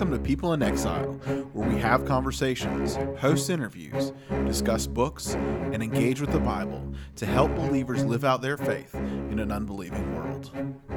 Welcome to People in Exile, where we have conversations, host interviews, discuss books, and engage with the Bible to help believers live out their faith in an unbelieving world.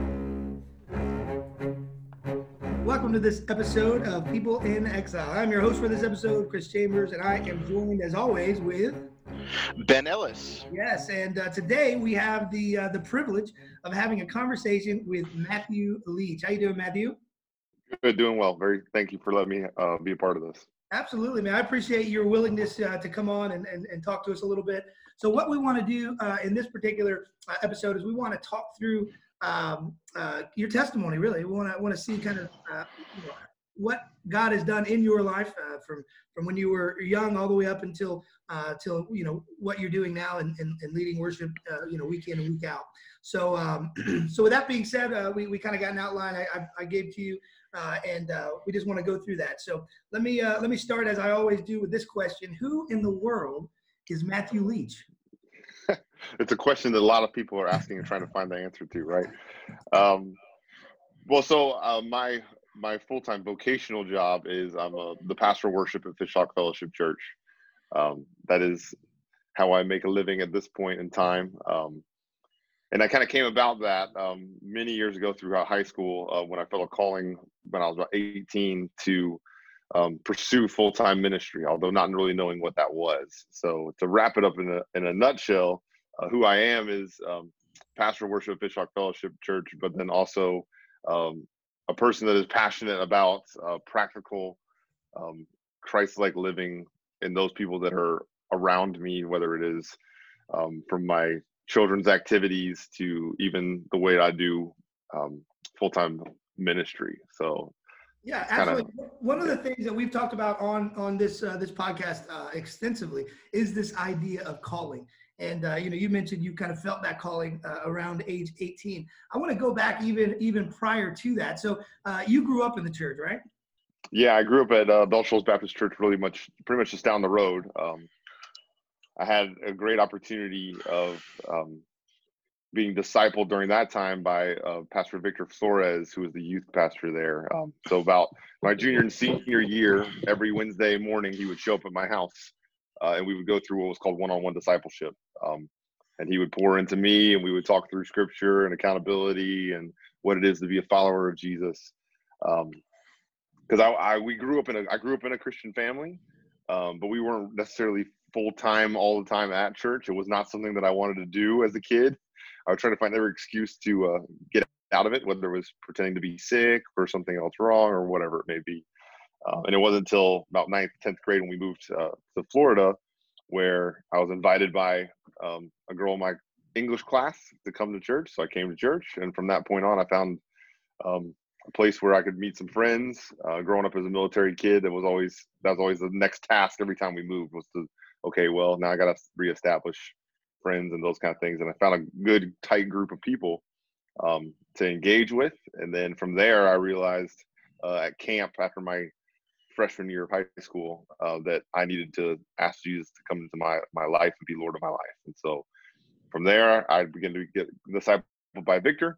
Welcome to this episode of People in Exile. I'm your host for this episode, Chris Chambers, and I am joined, as always, with Ben Ellis. Yes, and today we have the privilege of having a conversation with Matthew Leach. How you doing, Matthew? Good, doing well. Thank you for letting me be a part of this. Absolutely, man. I appreciate your willingness to come on and talk to us a little bit. So what we want to do in this particular episode is we want to talk through your testimony. Really, we want to see kind of what God has done in your life from when you were young all the way up until what you're doing now and leading worship week in and week out. So so with that being said, we kind of got an outline I gave to you, and we just want to go through that. So let me start, as I always do, with this question: who in the world is Matthew Leach? It's a question that a lot of people are asking and trying to find the answer to, right? My full-time vocational job is I'm the pastor of worship at Fishhawk Fellowship Church. That is how I make a living at this point in time. And I kind of came about that many years ago throughout high school when I felt a calling when I was about 18 to pursue full-time ministry, although not really knowing what that was. So to wrap it up in a nutshell, who I am is pastor of worship at Fishhawk Fellowship Church, but then also a person that is passionate about practical, Christ-like living in those people that are around me, whether it is from my children's activities to even the way I do full-time ministry. So yeah, absolutely. One of the things that we've talked about on this podcast extensively is this idea of calling. And you mentioned you kind of felt that calling around age 18. I want to go back even prior to that. So you grew up in the church, right? Yeah, I grew up at Bell Shoals Baptist Church, pretty much just down the road. I had a great opportunity of being discipled during that time by Pastor Victor Flores, who was the youth pastor there. So about my junior and senior year, every Wednesday morning, he would show up at my house, and we would go through what was called one-on-one discipleship. And he would pour into me, and we would talk through scripture and accountability and what it is to be a follower of Jesus. Because I grew up in a Christian family, but we weren't necessarily full-time all the time at church. It was not something that I wanted to do as a kid. I was trying to find every excuse to get out of it, whether it was pretending to be sick or something else wrong or whatever it may be. And it wasn't until about 9th, 10th grade when we moved to Florida where I was invited by a girl in my English class to come to church. So I came to church, and from that point on, I found a place where I could meet some friends. Growing up as a military kid, that was always the next task every time we moved was to, okay, well, now I got to reestablish friends and those kind of things. And I found a good, tight group of people to engage with. And then from there, I realized at camp after my freshman year of high school that I needed to ask Jesus to come into my life and be Lord of my life. And so from there, I began to get discipled by Victor.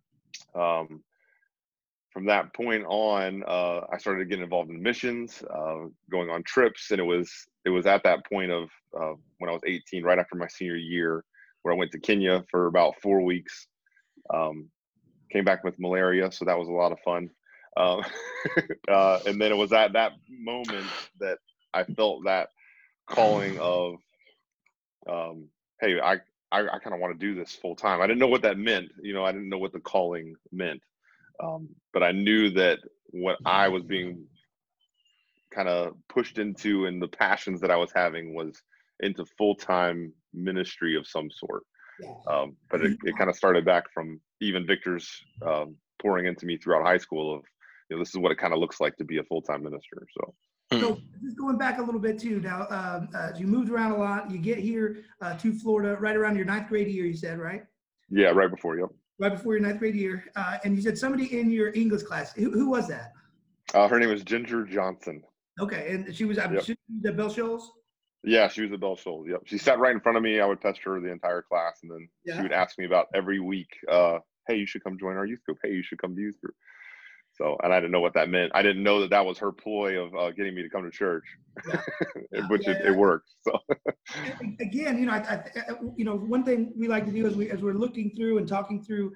From that point on, I started getting involved in missions, going on trips, and it was at that point of when I was 18, right after my senior year, where I went to Kenya for about 4 weeks. Came back with malaria, so that was a lot of fun. And then it was at that moment that I felt that calling of, hey, I kind of want to do this full time. I didn't know what that meant. I didn't know what the calling meant. But I knew that what I was being kind of pushed into and the passions that I was having was into full-time ministry of some sort. Yeah. But it kind of started back from even Victor's pouring into me throughout high school of, this is what it kind of looks like to be a full-time minister. So just going back a little bit too, now you moved around a lot. You get here to Florida right around your 9th grade year, you said, right? Yeah, right before, yep. Right before your 9th grade year. And you said somebody in your English class. Who was that? Her name was Ginger Johnson. Okay, and she was at Bell Shoals? Yeah, she was at Bell Shoals, yep. She sat right in front of me. I would pester her the entire class, and then she would ask me about every week, hey, you should come join our youth group. Hey, you should come to youth group. So, and I didn't know what that meant. I didn't know that that was her ploy of getting me to come to church, which it worked. So again, one thing we like to do as we're looking through and talking through,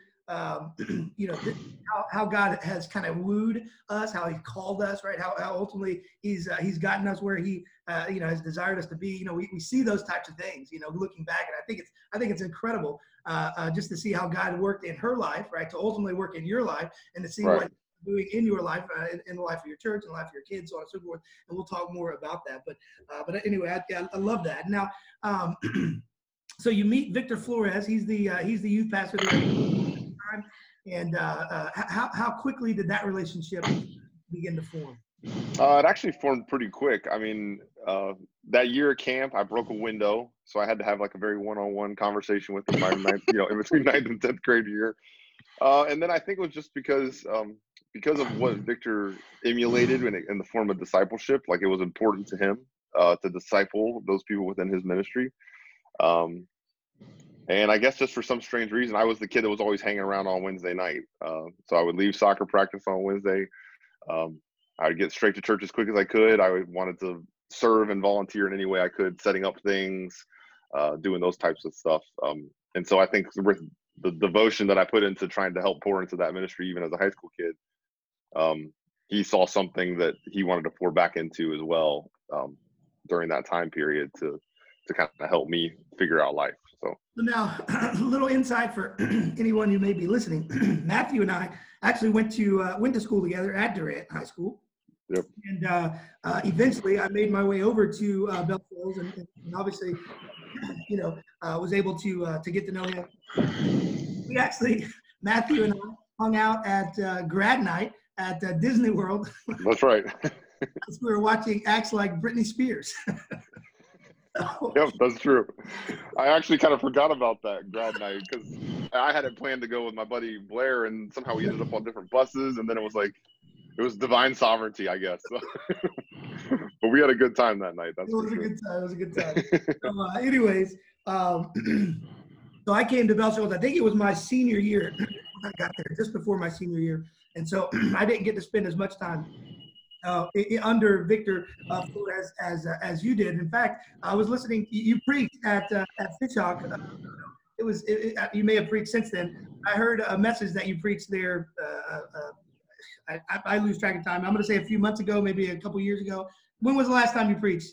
how God has kind of wooed us, how He called us, right? How ultimately He's gotten us where He has desired us to be. We see those types of things. Looking back, and I think it's incredible just to see how God worked in her life, right? To ultimately work in your life, and to see what doing in your life, in the life of your church, in the life of your kids, so on and so forth. And we'll talk more about that. But anyway, I love that. Now, so you meet Victor Flores. He's the youth pastor there. And how quickly did that relationship begin to form? It actually formed pretty quick. I mean, that year at camp, I broke a window, so I had to have like a very one-on-one conversation with him in between 9th and 10th grade year. And then I think it was just because of what Victor emulated in the form of discipleship. Like, it was important to him to disciple those people within his ministry. And I guess just for some strange reason, I was the kid that was always hanging around on Wednesday night. So I would leave soccer practice on Wednesday. I would get straight to church as quick as I could. I wanted to serve and volunteer in any way I could, setting up things, doing those types of stuff. And so I think with the devotion that I put into trying to help pour into that ministry, even as a high school kid, he saw something that he wanted to pour back into as well during that time period to kind of help me figure out life. So now, a little insight for anyone who may be listening. Matthew and I actually went to school together at Durant High School. Yep. And eventually, I made my way over to Beltsville, and obviously, was able to get to know him. We actually, Matthew and I, hung out at grad night at Disney World. That's right. We were watching acts like Britney Spears. Yep, that's true. I actually kind of forgot about that grad night because I had it planned to go with my buddy Blair, and somehow we ended up on different buses, and then it was divine sovereignty, I guess. So, but we had a good time that night. It was a good time. So, anyways, so I came to Beltsville. I think it was my senior year. I got there just before my senior year, and so I didn't get to spend as much time under Victor Flores as you did. In fact, I was listening. You preached at Fishhawk. You may have preached since then. I heard a message that you preached there. I lose track of time. I'm going to say a few months ago, maybe a couple years ago. When was the last time you preached?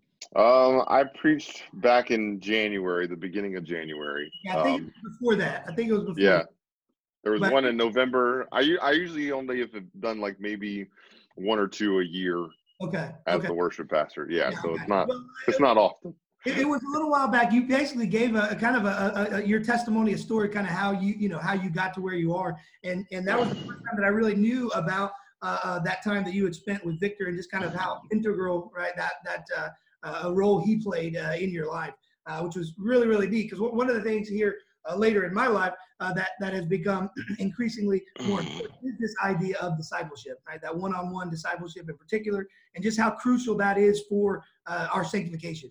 I preached back in January, the beginning of January. Yeah, I think it was before that. Yeah, there was one in November. I usually only have done like maybe one or two a year. Okay. As the worship pastor. Yeah. So it's not often. It was a little while back. You basically gave a kind of your testimony, a story, kind of how you got to where you are, and that was the first time that I really knew about that time that you had spent with Victor, and just kind of how integral, right, that a role he played in your life, which was really, really neat. Because one of the things here later in my life that has become increasingly more important is this idea of discipleship, right? That one-on-one discipleship in particular, and just how crucial that is for our sanctification.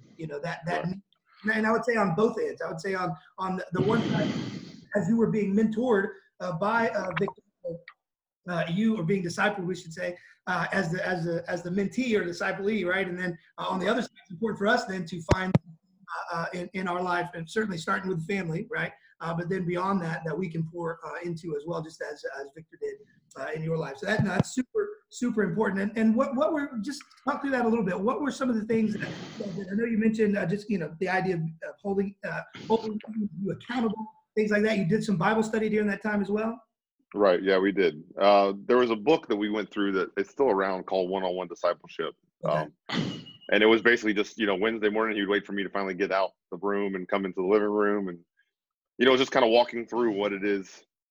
And I would say on both ends. I would say on the one side, as you were being mentored by Victor, you are being discipled, we should say, as the mentee or disciplee, right? And then on the other side, it's important for us then to find in our life, and certainly starting with family, right? But then beyond that we can pour into as well, just as Victor did in your life. So that's super, super important. And what were, just talk through that a little bit. What were some of the things that I know you mentioned, the idea of holding you accountable, things like that. You did some Bible study during that time as well? Right. Yeah, we did. There was a book that we went through that it's still around called One-on-One Discipleship. Okay. And it was basically just, Wednesday morning, he'd wait for me to finally get out the room and come into the living room. And, just kind of walking through what it is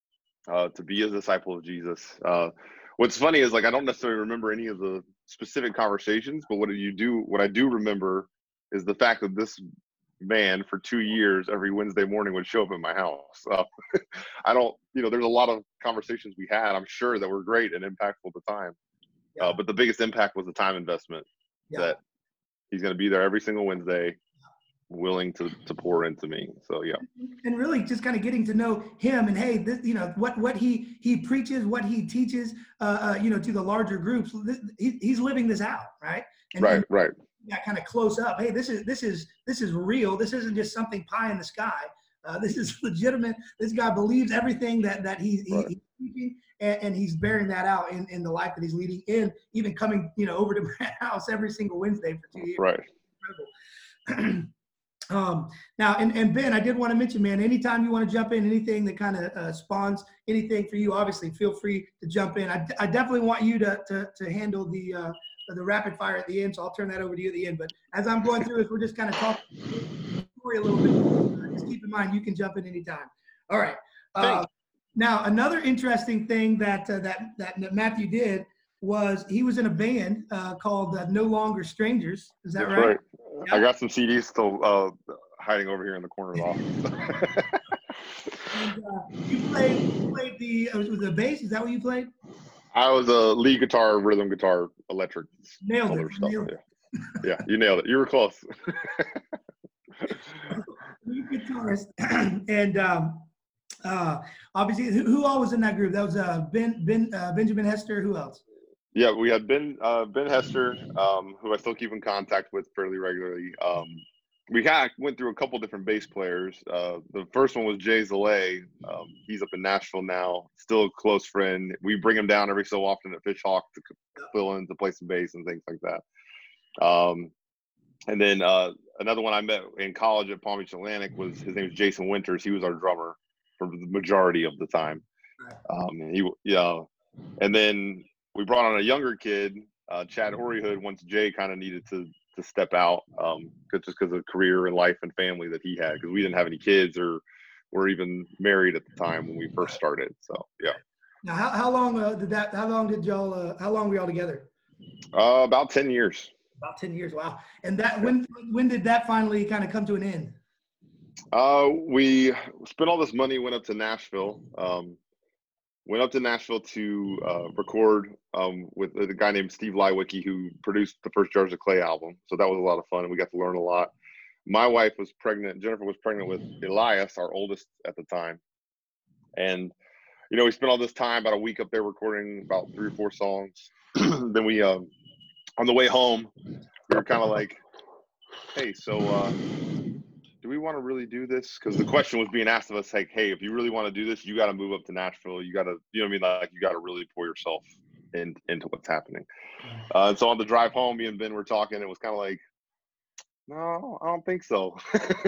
to be a disciple of Jesus. What's funny is, like, I don't necessarily remember any of the specific conversations, but what I do remember is the fact that this man for 2 years, every Wednesday morning would show up at my house. I don't, there's a lot of conversations we had, I'm sure, that were great and impactful at the time. Yeah. But the biggest impact was the time investment that he's going to be there every single Wednesday. willing to pour into me. So yeah. And really just kind of getting to know him and, hey, this, what he preaches, what he teaches, to the larger groups, he's living this out. Right. And right. That kind of close up. Hey, this is real. This isn't just something pie in the sky. This is legitimate. This guy believes everything that he's teaching, and he's bearing that out in the life that he's leading, and even coming, over to my house every single Wednesday for 2 years. Right. Incredible. Now, and Ben, I did want to mention, man, anytime you want to jump in, anything that kind of spawns anything for you, obviously feel free to jump in. I definitely want you to handle the rapid fire at the end, so I'll turn that over to you at the end. But as I'm going through this, we're just kind of talking the story a little bit. Just keep in mind, you can jump in anytime. All right. Now, another interesting thing that Matthew did was he was in a band called No Longer Strangers. Is that That's right? Yeah. I got some CDs still hiding over here in the corner of the office. And, you played the bass. Is that what you played? I was a lead guitar, rhythm guitar, electric. Nailed it. Yeah, you nailed it. You were close. Lead guitarist. And obviously, who all was in that group? That was Benjamin Hester. Who else? Yeah, we had Ben Hester, who I still keep in contact with fairly regularly. We went through a couple different bass players. The first one was Jay Zalay. He's up in Nashville now, still a close friend. We bring him down every so often at Fishhawk to fill in, to play some bass and things like that. And then another one I met in college at Palm Beach Atlantic his name was Jason Winters. He was our drummer for the majority of the time. And then we brought on a younger kid, Chad Horyhood, once Jay kind of needed to step out, just because of career and life and family that he had, because we didn't have any kids or were even married at the time when we first started. So yeah. Now, how long were y'all together? About 10 years. About 10 years. Wow. And that when did that finally kind of come to an end? We spent all this money, went up to Nashville. To record with a guy named Steve Lywicki, who produced the first Jars of Clay album. So that was a lot of fun, and we got to learn a lot. My wife was pregnant. Jennifer was pregnant with Elias, our oldest at the time. And, we spent all this time, about a week up there recording about 3 or 4 songs. Then we, on the way home, we were kind of like, hey, so do we want to really do this? Because the question was being asked of us, like, hey, if you really want to do this, you got to move up to Nashville. You got to, like, you got to really pour yourself into what's happening. And so on the drive home, me and Ben were talking. It was kind of like, no, I don't think so.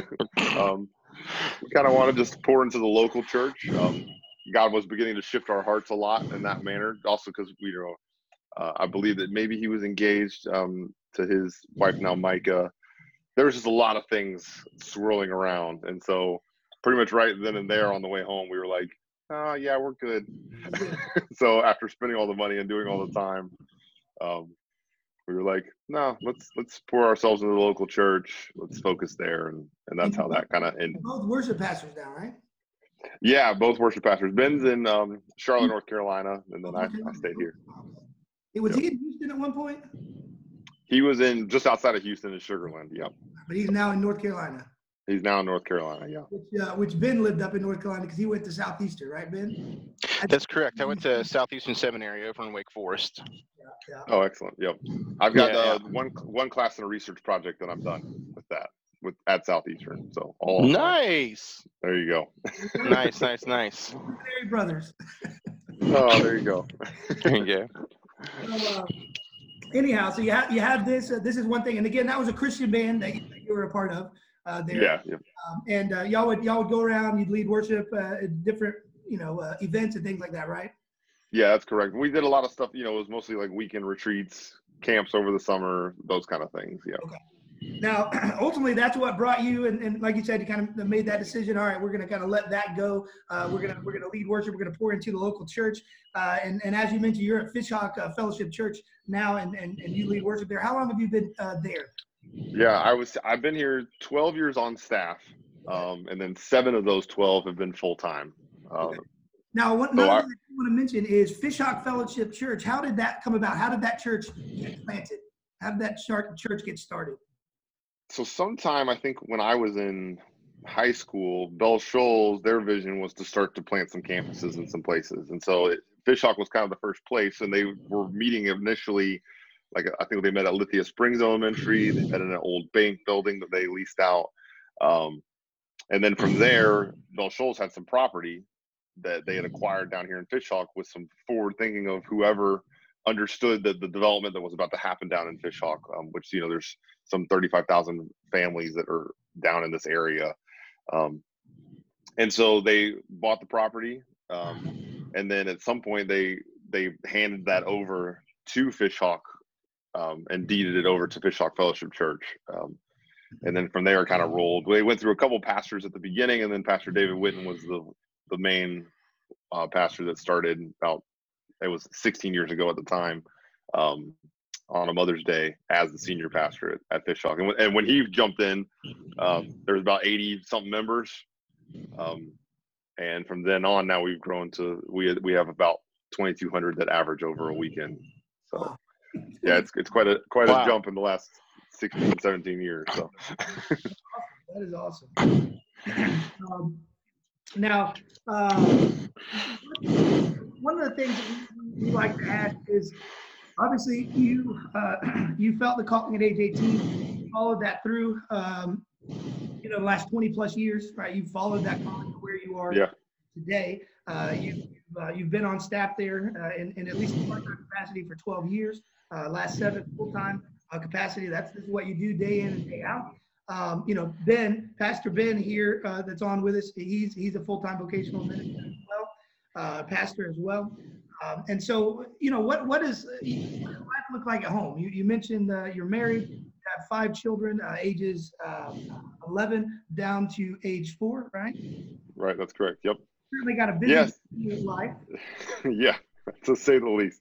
We kind of want to just pour into the local church. God was beginning to shift our hearts a lot in that manner. Also because I believe that maybe he was engaged to his wife now, Micah. There was just a lot of things swirling around. And so pretty much right then and there on the way home, we were like, oh, yeah, we're good. So after spending all the money and doing all the time, we were like, no, let's pour ourselves into the local church. Let's focus there. And that's how that kind of ended. Both worship pastors now, right? Yeah, both worship pastors. Ben's in Charlotte, North Carolina, and then I stayed here. Was he in Houston at one point? He was in just outside of Houston in Sugar Land, yeah. But he's now in North Carolina. He's now in North Carolina, yeah. Which Ben lived up in North Carolina because he went to Southeastern, right, Ben? That's correct. I went to Southeastern Seminary over in Wake Forest. Yeah. Oh, excellent. Yep. I've got one class and a research project that I'm done with that at Southeastern. So all nice. There you go. Nice. Seminary brothers. Oh, there you go. There you go. So, anyhow, so you have this. This is one thing, and again, that was a Christian band that you were a part of there. Yeah. Yep. And y'all would go around. You'd lead worship at different events and things like that, right? Yeah, that's correct. We did a lot of stuff. It was mostly like weekend retreats, camps over the summer, those kind of things. Yeah. Okay. Now, ultimately, that's what brought you, and like you said, you kind of made that decision. All right, we're going to kind of let that go. We're going to lead worship. We're going to pour into the local church. And as you mentioned, you're at Fishhawk Fellowship Church now, and you lead worship there. How long have you been there? Yeah, I've been here 12 years on staff, and then 7 of those 12 have been full time. Okay. Now, another thing I want to mention is Fishhawk Fellowship Church. How did that come about? How did that church get planted? How did that church get started? So sometime, I think when I was in high school, Bell Shoals, their vision was to start to plant some campuses in some places. And so Fishhawk was kind of the first place, and they were meeting initially, like I think they met at Lithia Springs Elementary. They met in an old bank building that they leased out. And then from there, Bell Shoals had some property that they had acquired down here in Fishhawk with some forward thinking of whoever understood that the development that was about to happen down in Fishhawk, which, there's some 35,000 families that are down in this area. And so they bought the property. And then at some point they handed that over to Fishhawk, and deeded it over to Fishhawk Fellowship Church. And then from there it kind of rolled. They went through a couple pastors at the beginning, and then Pastor David Witten was the main pastor that started it was 16 years ago at the time, on a Mother's Day as the senior pastor at Fishhawk. And when he jumped in, there was about 80 something members. And from then on, now we've grown to, we have about 2,200 that average over a weekend. So yeah, it's quite a jump in the last 16, 17 years. So that is awesome. Now, one of the things we like to ask is, obviously, you felt the calling at age 18, you followed that through, the last 20 plus years, right? You followed that calling to where you are today. You've been on staff there in at least a part-time capacity for 12 years. Last 7 full-time capacity. This is what you do day in and day out. Pastor Ben here that's on with us, he's a full-time vocational minister as well, pastor as well. And so, what does life look like at home? You mentioned you're married, you have 5 children, ages 11 down to age 4, right? Right, that's correct. Yep. Certainly got a busy life. Yeah, to say the least.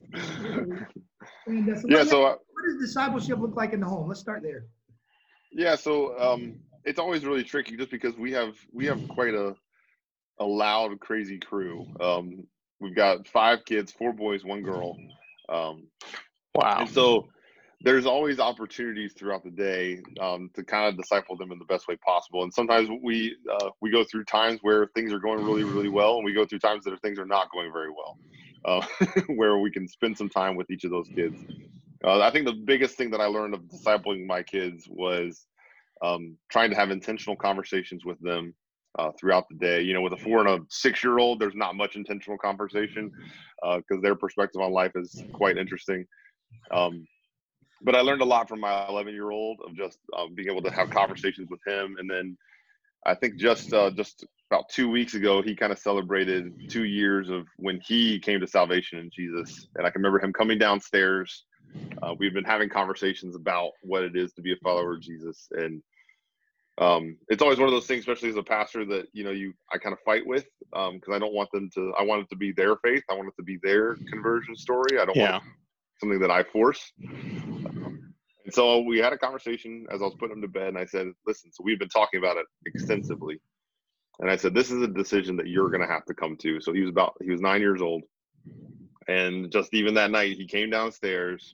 And, what does discipleship look like in the home? Let's start there. Yeah, so it's always really tricky just because we have quite a loud, crazy crew. We've got 5 kids, 4 boys, 1 girl. Wow. And so there's always opportunities throughout the day to kind of disciple them in the best way possible. And sometimes we go through times where things are going really, really well, and we go through times that things are not going very well, where we can spend some time with each of those kids. I think the biggest thing that I learned of discipling my kids was trying to have intentional conversations with them throughout the day. With a 4 and a 6-year-old, there's not much intentional conversation because their perspective on life is quite interesting. But I learned a lot from my 11-year-old of just being able to have conversations with him. And then I think just about 2 weeks ago, he kind of celebrated 2 years of when he came to salvation in Jesus. And I can remember him coming downstairs. We've been having conversations about what it is to be a follower of Jesus. And it's always one of those things, especially as a pastor, that, I kind of fight with because I don't want I want it to be their faith. I want it to be their conversion story. I don't want something that I force. And so we had a conversation as I was putting him to bed, and I said, listen, so we've been talking about it extensively. And I said, this is a decision that you're going to have to come to. So he was 9 years old. And just even that night, he came downstairs,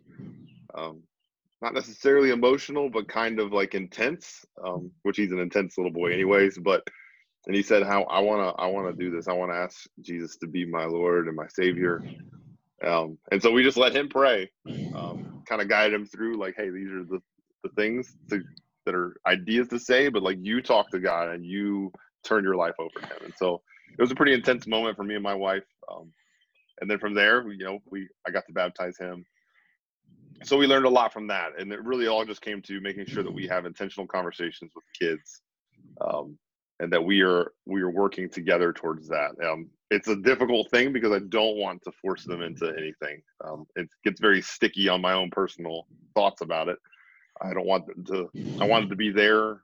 not necessarily emotional, but kind of like intense, which he's an intense little boy anyways. And he said, I want to do this. I want to ask Jesus to be my Lord and my Savior. And so we just let him pray, kind of guide him through, like, hey, these are the things that are ideas to say, but like you talk to God and you turn your life over to him. And so it was a pretty intense moment for me and my wife. And then from there, I got to baptize him. So we learned a lot from that. And it really all just came to making sure that we have intentional conversations with kids, and that we are working together towards that. It's a difficult thing because I don't want to force them into anything. It gets very sticky on my own personal thoughts about it. I don't want them to. I want it to be their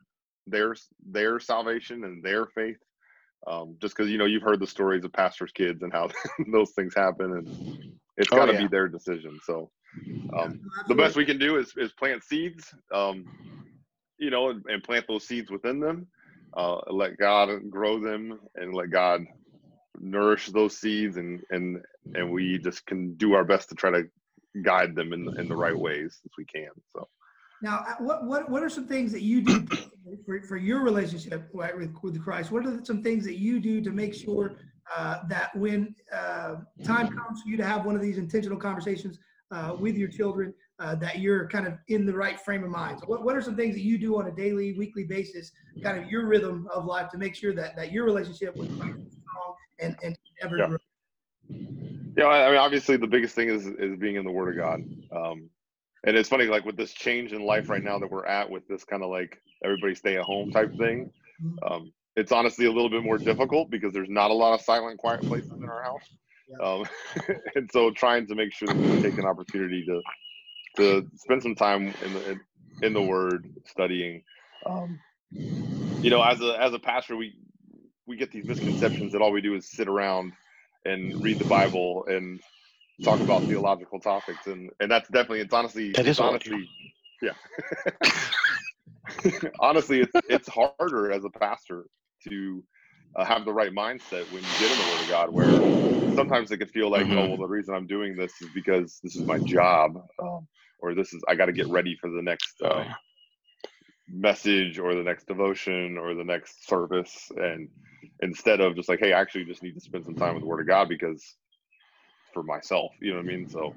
salvation and their faith. Just because you've heard the stories of pastors' kids and how those things happen, and it's got to be their decision. So the best we can do is plant seeds, and plant those seeds within them. Let God grow them and let God nourish those seeds, and we just can do our best to try to guide them in the right ways as we can. So Now, what are some things that you do for your relationship with Christ? What are some things that you do to make sure that when time comes for you to have one of these intentional conversations with your children, that you're kind of in the right frame of mind? So what are some things that you do on a daily, weekly basis, kind of your rhythm of life, to make sure that your relationship with Christ is strong and ever grow? Yeah, I mean, obviously the biggest thing is being in the Word of God. And it's funny, like with this change in life right now that we're at, with this kind of like everybody stay at home type thing, it's honestly a little bit more difficult because there's not a lot of silent, quiet places in our house. And so trying to make sure that we take an opportunity to spend some time in the Word, studying. You know, as a pastor, we get these misconceptions that all we do is sit around and read the Bible and talk about theological topics, and that's definitely, it's honestly, yeah. Honestly, it's harder as a pastor to have the right mindset when you get in the Word of God, where sometimes it could feel like, oh, well, the reason I'm doing this is because this is my job, or I got to get ready for the next message or the next devotion or the next service, and instead of just like, hey, I actually just need to spend some time with the Word of God because for myself, you know what I mean? So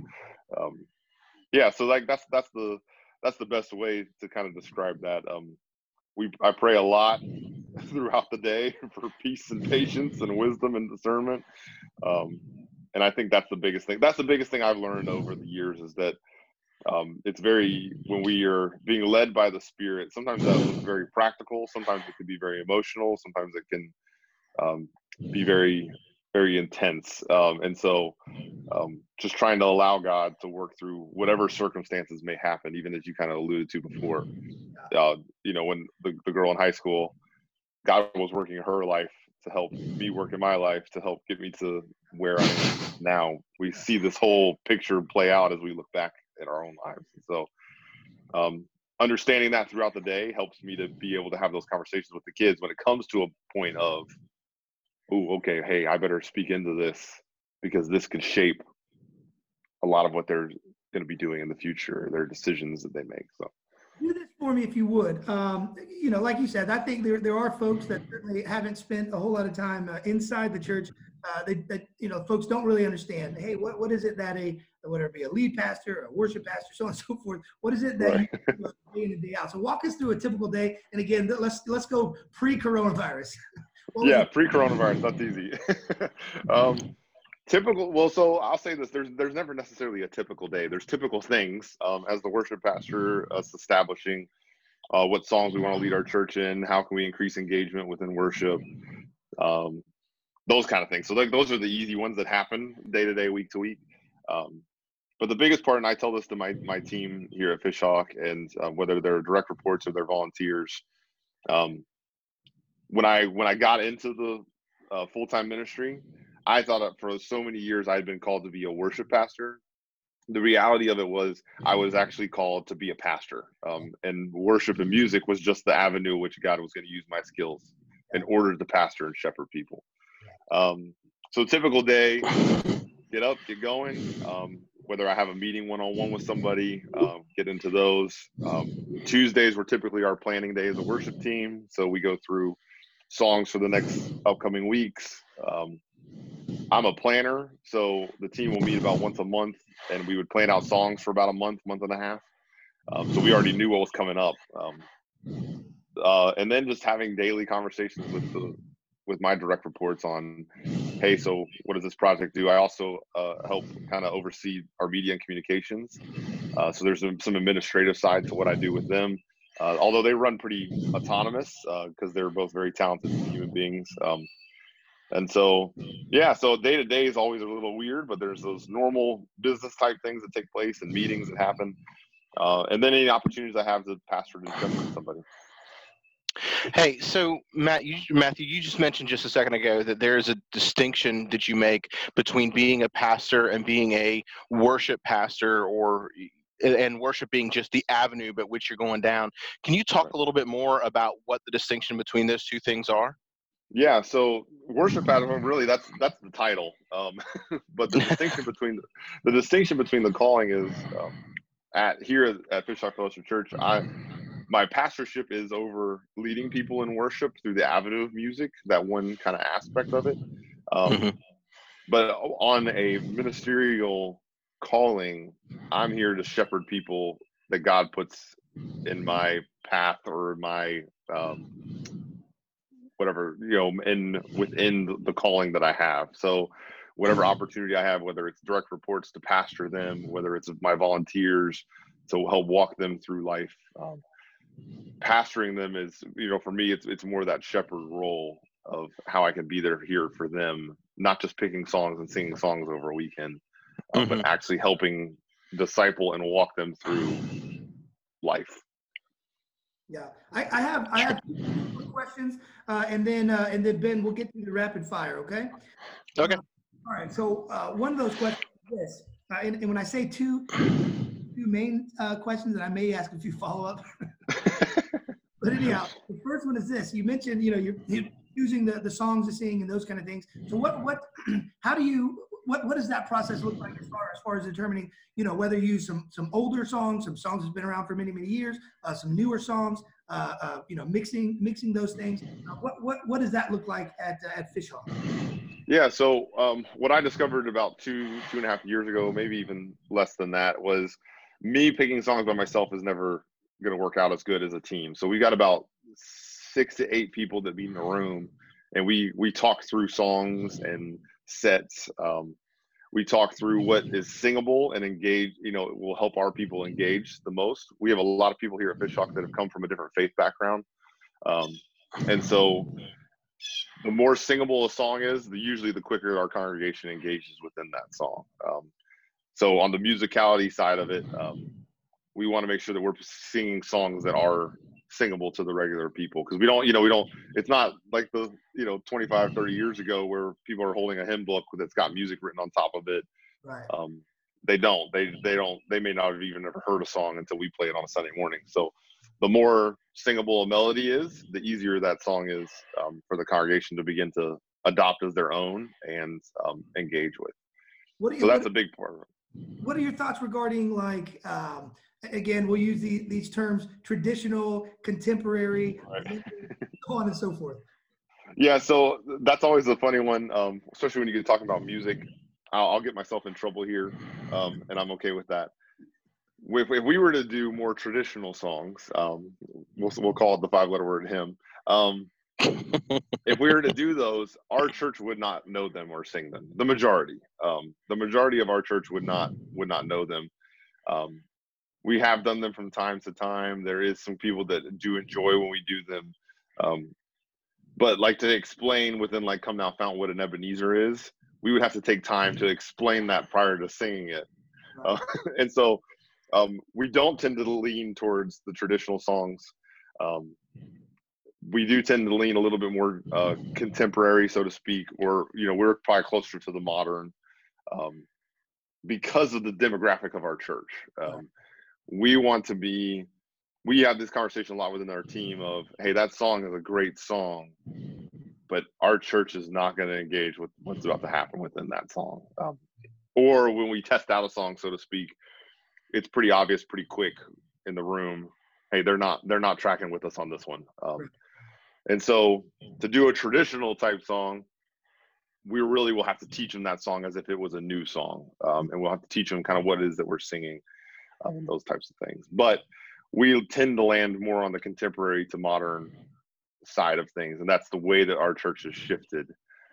so like that's the best way to kind of describe that. I pray a lot throughout the day for peace and patience and wisdom and discernment, and I think that's the biggest thing I've learned over the years, is that it's when we are being led by the Spirit, sometimes that's very practical, sometimes it can be very emotional, sometimes it can be very, very intense. And so just trying to allow God to work through whatever circumstances may happen, even as you kind of alluded to before. You know, when the girl in high school, God was working in her life to help me work in my life, to help get me to where I am now. We see this whole picture play out as we look back at our own lives. And so understanding that throughout the day helps me to be able to have those conversations with the kids when it comes to a point of, oh, okay, hey, I better speak into this because this could shape a lot of what they're going to be doing in the future, their decisions that they make. So do this for me if you would. You know, like you said, I think there are folks that certainly haven't spent a whole lot of time inside the church. That you know, folks don't really understand. Hey, what is it that whether it be a lead pastor or a worship pastor, so on and so forth, what is it that you do day in and day out? So walk us through a typical day. And again, let's go pre-coronavirus. Yeah, pre-coronavirus, that's easy. Typical. Well, so I'll say this: there's never necessarily a typical day. There's typical things. As the worship pastor, us establishing what songs we want to lead our church in, how can we increase engagement within worship, those kind of things. So like those are the easy ones that happen day to day, week to week. But the biggest part, and I tell this to my team here at Fishhawk, and whether they're direct reports or they're volunteers, when I got into the full-time ministry, I thought that for so many years I had been called to be a worship pastor. The reality of it was I was actually called to be a pastor, and worship and music was just the avenue which God was going to use my skills in order to pastor and shepherd people. So typical day, get up, get going. Whether I have a meeting one-on-one with somebody, get into those. Tuesdays were typically our planning day as a worship team. So we go through songs for the next upcoming weeks. I'm a planner, so the team will meet about once a month, and we would plan out songs for about a month and a half. So we already knew what was coming up. And then just having daily conversations with my direct reports on, hey, so what does this project do? I also help kind of oversee our media and communications. So there's some administrative side to what I do with them. Although they run pretty autonomous because they're both very talented human beings. And so, yeah, so day to day is always a little weird, but there's those normal business type things that take place and meetings that happen. And then any opportunities I have to pastor and shepherd somebody. Hey, so Matthew, you just mentioned just a second ago that there is a distinction that you make between being a pastor and being a worship pastor, and worship being just the avenue by which you're going down. Can you talk a little bit more about what the distinction between those two things are? Yeah, so worship pastor, really, that's the title. But the distinction between the calling is here at Fishhawk Fellowship Church, my pastorship is over leading people in worship through the avenue of music, that one kind of aspect of it. But on a ministerial calling, I'm here to shepherd people that God puts in my path or my whatever, within the calling that I have. So whatever opportunity I have, whether it's direct reports to pastor them, whether it's my volunteers to help walk them through life, pastoring them is, for me, it's more that shepherd role of how I can be there here for them, not just picking songs and singing songs over a weekend, but actually helping disciple and walk them through life. Yeah, I have questions, and then Ben, we'll get to the rapid fire. Okay. Okay. All right. So one of those questions is this, and when I say two main questions, and I may ask a few follow-up. But anyhow, the first one is this: you mentioned, you're choosing the songs to sing and those kind of things. So what does that process look like as far as determining, whether you use some older songs, some songs that's been around for many, many years, some newer songs, mixing those things. What does that look like at Fishhawk? Yeah. So what I discovered about 2.5 years ago, maybe even less than that, was me picking songs by myself is never going to work out as good as a team. So we got about 6 to 8 people that be in the room, and we talk through songs and sets. We talk through what is singable and engage, will help our people engage the most. We have a lot of people here at Fishhawk that have come from a different faith background. And so the more singable a song is, usually the quicker our congregation engages within that song. So on the musicality side of it, we want to make sure that we're singing songs that are singable to the regular people, because we don't, it's not like the 25, 30 years ago where people are holding a hymn book that's got music written on top of it. Right. They may not have even ever heard a song until we play it on a Sunday morning. So the more singable a melody is, the easier that song is for the congregation to begin to adopt as their own and engage with. So that's a big part of it. What are your thoughts regarding, like, again, we'll use these terms: traditional, contemporary, right, so on and so forth? Yeah, so that's always a funny one, especially when you get talking about music. I'll get myself in trouble here, and I'm okay with that. If we were to do more traditional songs, we'll call it the 5-letter word hymn. If we were to do those, our church would not know them or sing them. The majority of our church would not know them. We have done them from time to time. There is some people that do enjoy when we do them. But like, to explain within like Come Now Fountain what an Ebenezer is, we would have to take time to explain that prior to singing it. And so we don't tend to lean towards the traditional songs. We do tend to lean a little bit more contemporary, so to speak, or, we're probably closer to the modern because of the demographic of our church. We have this conversation a lot within our team of, hey, that song is a great song, but our church is not going to engage with what's about to happen within that song. Or when we test out a song, so to speak, it's pretty obvious pretty quick in the room, hey, they're not tracking with us on this one. And so to do a traditional type song, we really will have to teach them that song as if it was a new song. And we'll have to teach them kind of what it is that we're singing, those types of things. But we tend to land more on the contemporary to modern side of things. And that's the way that our church has shifted.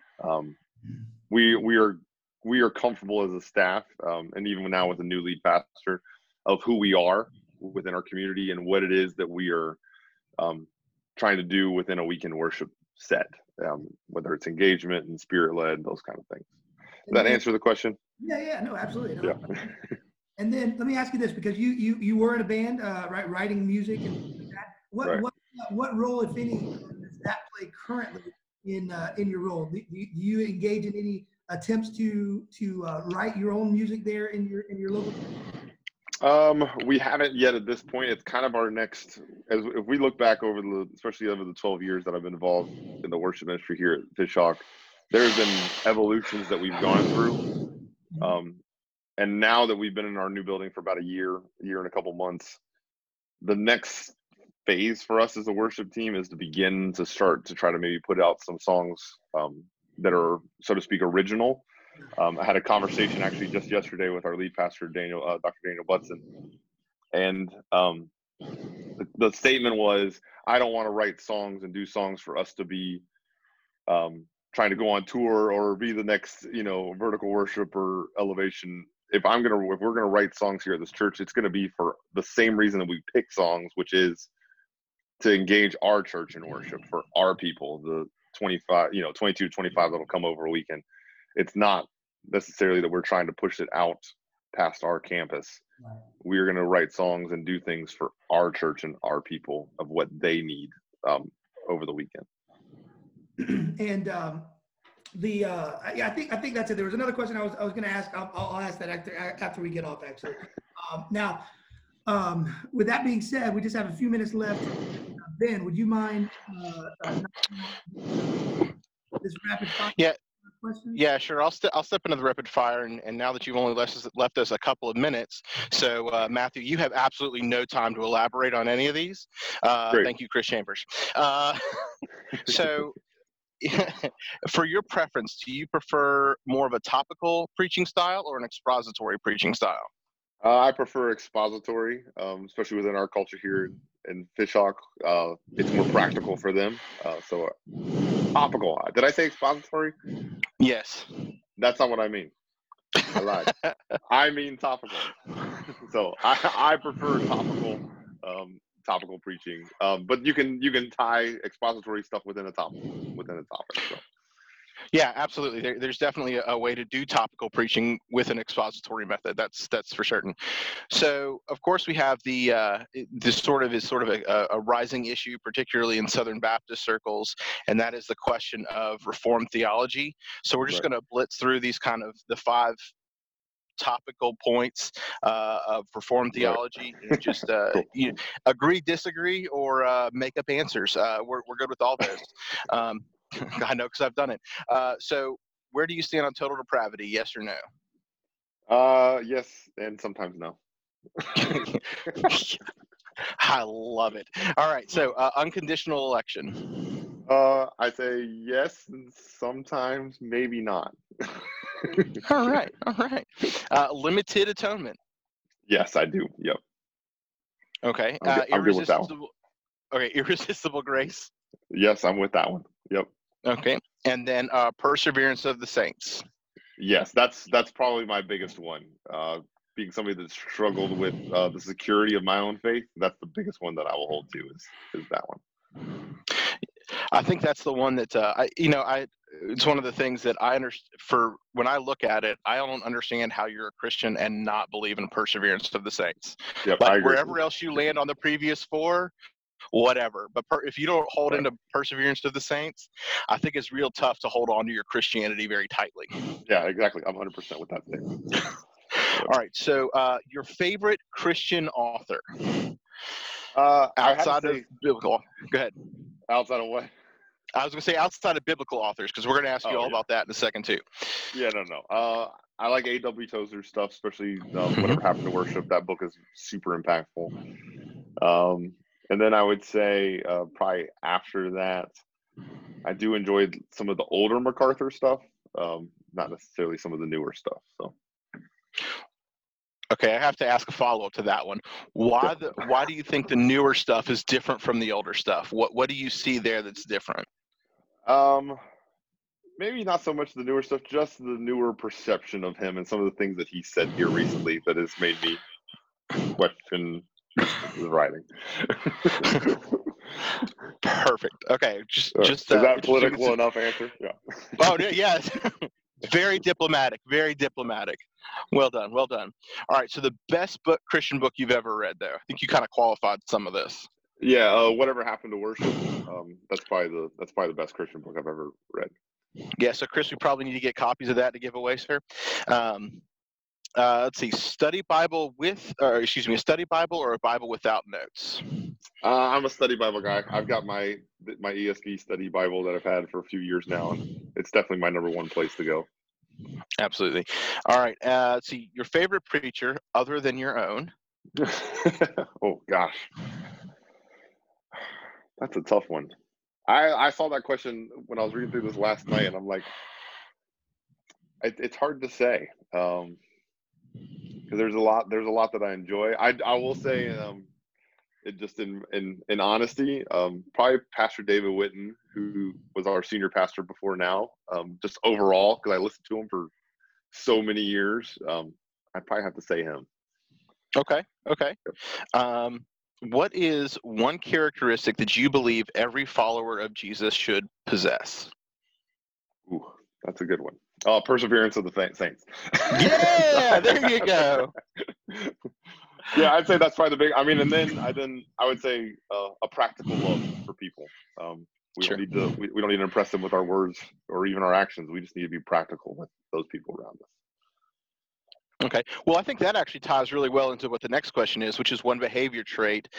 We are comfortable as a staff, and even now with a new lead pastor, of who we are within our community and what it is that we are trying to do within a weekend worship set, whether it's engagement and spirit-led, those kind of things. Does that answer the question? Yeah, no, absolutely. No. Yeah. And then let me ask you this, because you were in a band, right, writing music and things like that. What role, if any, does that play currently in your role? Do you engage in any attempts to write your own music there in your local? We haven't yet at this point. It's kind of our next, if we look back especially over the 12 years that I've been involved in the worship ministry here at Fishhawk, there's been evolutions that we've gone through. And now that we've been in our new building for about a year and a couple months, the next phase for us as a worship team is to begin to start to try to maybe put out some songs that are, so to speak, original. I had a conversation actually just yesterday with our lead pastor, Dr. Daniel Butson, and the statement was, I don't want to write songs and do songs for us to be trying to go on tour or be the next, vertical worship or elevation. If we're gonna write songs here at this church, it's gonna be for the same reason that we pick songs, which is to engage our church in worship for our people, the 22, 25 that'll come over a weekend. It's not necessarily that we're trying to push it out past our campus. Right. We're going to write songs and do things for our church and our people of what they need over the weekend. And I think that's it. There was another question I was going to ask. I'll ask that after we get off, actually. Now, with that being said, we just have a few minutes left. Ben, would you mind this rapid fire? Yeah, sure. I'll step into the rapid fire, and now that you've only left us a couple of minutes, so Matthew, you have absolutely no time to elaborate on any of these. Thank you, Chris Chambers. So, for your preference, do you prefer more of a topical preaching style or an expository preaching style? I prefer expository, especially within our culture here in Fishhawk. It's more practical for them. So topical. Did I say expository? Yes. That's not what I mean. I lied. I mean topical. So I prefer topical preaching. But you can tie expository stuff within a topic. So. Yeah, absolutely. There's definitely a way to do topical preaching with an expository method. That's for certain. So, of course, we have this sort of a rising issue, particularly in Southern Baptist circles, and that is the question of Reformed theology. So we're just going to blitz through these kind of the 5 topical points of Reformed theology, and just agree, disagree, or make up answers. We're good with all those. I know, because I've done it. So where do you stand on total depravity? Yes or no? Yes, and sometimes no. I love it. All right. So unconditional election. I say yes, and sometimes maybe not. All right. Limited atonement. Yes, I do. Yep. Okay. I'm good with that one. Okay. Irresistible grace. Yes, I'm with that one. Yep. Okay. And then perseverance of the saints. Yes, that's probably my biggest one. Being somebody that struggled with the security of my own faith, that's the biggest one that I will hold to is that one. I think that's the one that it's one of the things that I understand. For when I look at it, I don't understand how you're a Christian and not believe in perseverance of the saints. Yep, like wherever else you land on the previous 4, whatever. But if you don't hold into perseverance of the saints, I think it's real tough to hold on to your Christianity very tightly. Yeah, exactly. I'm 100% with that statement. All right. So your favorite Christian author outside of biblical. Go ahead. Outside of what? I was going to say outside of biblical authors, because we're going to ask you all about that in a second too. Yeah, no. I like A.W. Tozer's stuff, especially Whatever Happened to Worship. That book is super impactful. And then I would say probably after that, I do enjoy some of the older MacArthur stuff, not necessarily some of the newer stuff. So. Okay, I have to ask a follow-up to that one. Why do you think the newer stuff is different from the older stuff? What do you see there that's different? Maybe not so much the newer stuff, just the newer perception of him and some of the things that he said here recently that has made me question the writing. Perfect. Okay, just is that political enough answer? Yeah. Oh yeah. Very diplomatic. Very diplomatic. Well done. All right. So the best Christian book you've ever read, there. I think you kind of qualified some of this. Yeah. Whatever Happened to Worship. That's probably the best Christian book I've ever read. Yeah. So Chris, we probably need to get copies of that to give away, sir. Let's see. A study Bible or a Bible without notes? I'm a study Bible guy. I've got my ESV study Bible that I've had for a few years now, and it's definitely my number one place to go. Absolutely. All right. Let's see, your favorite preacher other than your own. Oh gosh, that's a tough one. I saw that question when I was reading through this last night, and I'm like, it's hard to say, because there's a lot that I enjoy. I will say, it just in honesty, probably Pastor David Witten, who was our senior pastor before now. Just overall, because I listened to him for so many years, I'd probably have to say him. Okay. What is one characteristic that you believe every follower of Jesus should possess? Ooh, that's a good one. Perseverance of the saints. Yeah, there you go. Yeah, I'd say that's probably the big. I mean, and then I would say a practical love for people. We Sure. don't need to we don't need to impress them with our words or even our actions. We just need to be practical with those people around us. Okay. Well, I think that actually ties really well into what the next question is, which is one behavior trait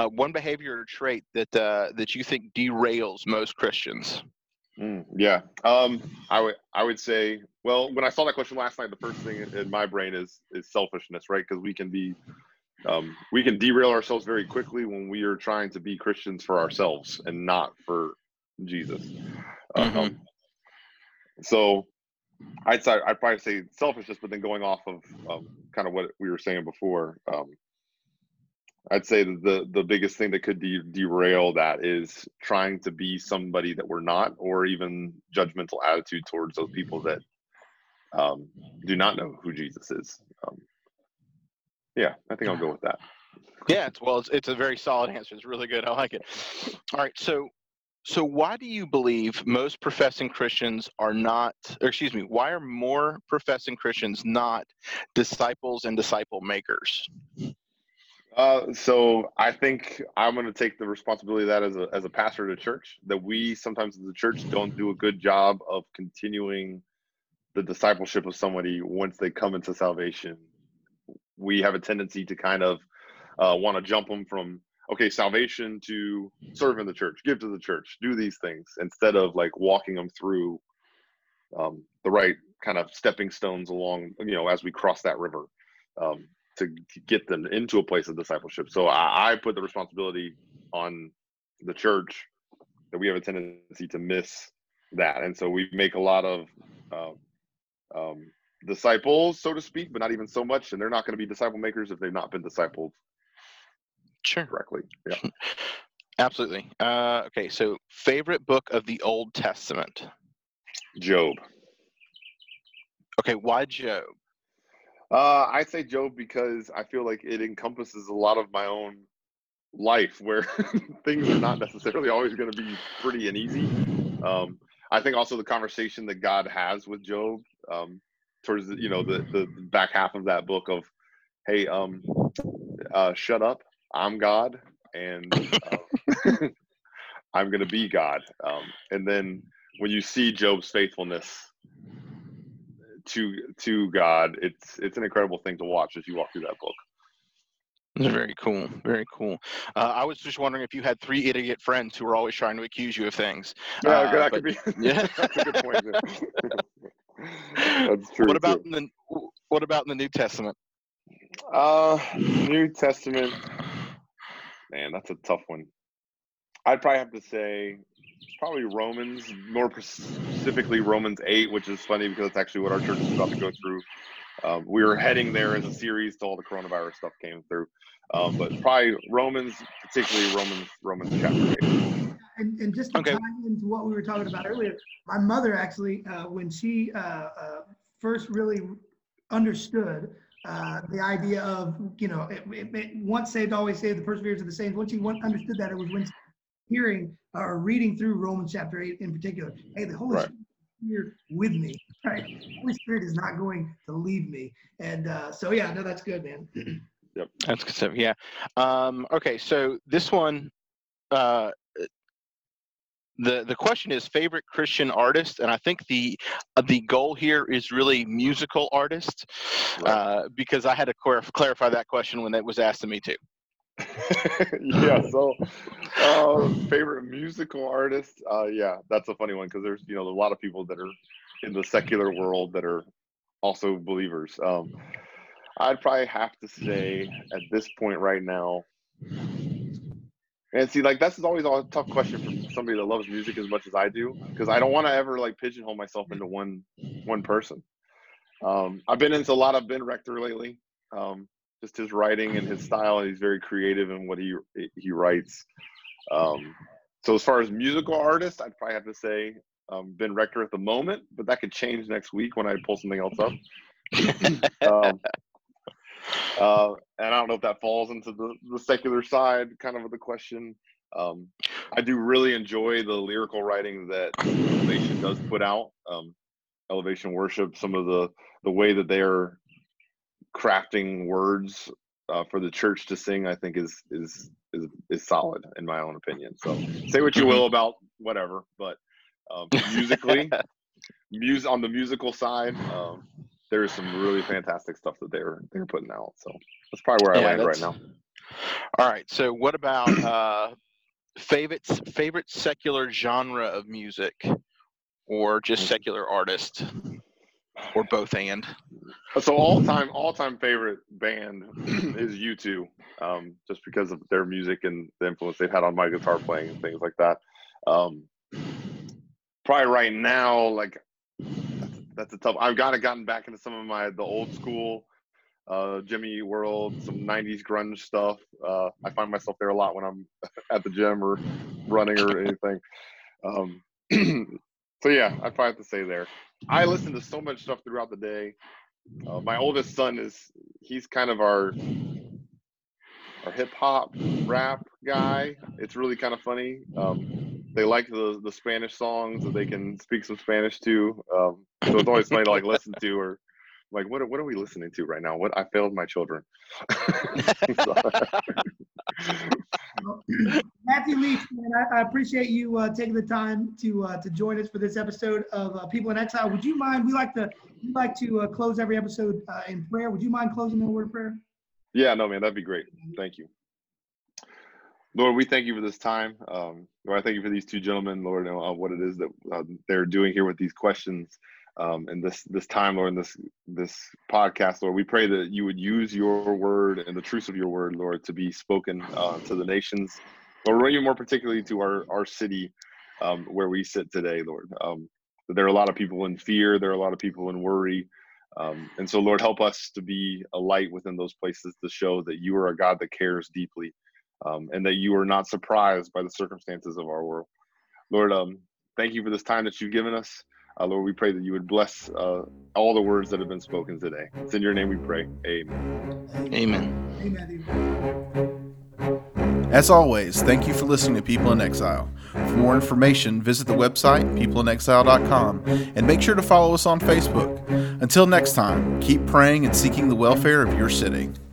that you think derails most Christians. Yeah. I would say, well, when I saw that question last night, the first thing in my brain is selfishness, right? Because we can derail ourselves very quickly when we are trying to be Christians for ourselves and not for Jesus. So I'd probably say selfishness, but then going off of kind of what we were saying before, I'd say that the biggest thing that could derail that is trying to be somebody that we're not, or even judgmental attitude towards those people that do not know who Jesus is. Yeah, I think I'll go with that. Yeah, it's a very solid answer. It's really good. I like it. All right, so why do you believe most professing Christians are not, or excuse me, why are more professing Christians not disciples and disciple makers? So I think I'm going to take the responsibility of that as a pastor at a church, that we sometimes as a church don't do a good job of continuing the discipleship of somebody once they come into salvation. We have a tendency to kind of want to jump them from, okay, salvation to serve in the church, give to the church, do these things, instead of like walking them through the right kind of stepping stones along, as we cross that river, to get them into a place of discipleship. So I put the responsibility on the church that we have a tendency to miss that. And so we make a lot of disciples, so to speak, but not even so much. And they're not going to be disciple makers if they've not been discipled correctly. Yeah. Absolutely. Okay, so favorite book of the Old Testament? Job. Okay, why Job? I'd say Job because I feel like it encompasses a lot of my own life where things are not necessarily always going to be pretty and easy. I think also the conversation that God has with Job towards the back half of that book of, hey, shut up, I'm God, and I'm going to be God. And then when you see Job's faithfulness to God, it's an incredible thing to watch as you walk through that book. It's very cool. Very cool. I was just wondering if you had 3 idiot friends who were always trying to accuse you of things. Yeah, that could be. Yeah, that's a good point. That's true. What about in the New Testament? New Testament, man, that's a tough one. I'd probably have to say probably Romans, more specifically Romans 8, which is funny because it's actually what our church is about to go through. We were heading there as a series till all the coronavirus stuff came through. But probably Romans, particularly Romans chapter 8. And just to tie into what we were talking about earlier, my mother actually, when she first really understood the idea of, once saved, always saved, the perseverance of the saints, once she understood that, it was when hearing or reading through Romans chapter 8 in particular. Hey, the Holy Spirit is here with me, right? The Holy Spirit is not going to leave me. And so, yeah, no, that's good, man. Yep. That's good stuff. Yeah. Okay, so this one, the question is favorite Christian artist, and I think the goal here is really musical artist, because I had to clarify that question when it was asked to me too. Yeah. So, favorite musical artist? Yeah, that's a funny one because there's a lot of people that are in the secular world that are also believers. I'd probably have to say at this point right now, and see, like, that's always a tough question for somebody that loves music as much as I do, because I don't want to ever like pigeonhole myself into one person. I've been into a lot of Ben Rector lately. Just his writing and his style. He's very creative in what he writes. So as far as musical artists, I'd probably have to say Ben Rector at the moment, but that could change next week when I pull something else up. And I don't know if that falls into the secular side kind of the question. I do really enjoy the lyrical writing that Elevation does put out. Elevation Worship, some of the way that they're crafting words for the church to sing, I think is solid in my own opinion. So say what you will about whatever, but musically, on the musical side, there is some really fantastic stuff that they're putting out. So that's probably where I land right now. All right. So what about favorite secular genre of music, or just secular artist, or both and? So all time favorite band is U2, just because of their music and the influence they've had on my guitar playing and things like that. Probably right now, like that's a tough. I've gotten back into some of the old school Jimmy Eat World, some 90s grunge stuff. I find myself there a lot when I'm at the gym or running or anything. So yeah, I'd probably have to say there. I listen to so much stuff throughout the day. My oldest son he's kind of our hip hop rap guy. It's really kind of funny. They like the Spanish songs that they can speak some Spanish to. So it's always funny to like listen to, or like, what are we listening to right now? I failed my children. Matthew Leach, man, I appreciate you taking the time to join us for this episode of People in Exile. Would you mind? We like to close every episode in prayer. Would you mind closing in a word of prayer? Yeah, no, man, that'd be great. Thank you. Lord, we thank you for this time. Lord, I thank you for these two gentlemen, Lord, and what it is that they're doing here with these questions and this time, Lord, and this podcast, Lord. We pray that you would use your word and the truths of your word, Lord, to be spoken to the nations, Lord, even more particularly to our city where we sit today, Lord. There are a lot of people in fear. There are a lot of people in worry. And so, Lord, help us to be a light within those places to show that you are a God that cares deeply. And that you are not surprised by the circumstances of our world. Lord, thank you for this time that you've given us. Lord, we pray that you would bless all the words that have been spoken today. It's in your name we pray. Amen. Amen. Amen. As always, thank you for listening to People in Exile. For more information, visit the website, peopleinexile.com, and make sure to follow us on Facebook. Until next time, keep praying and seeking the welfare of your city.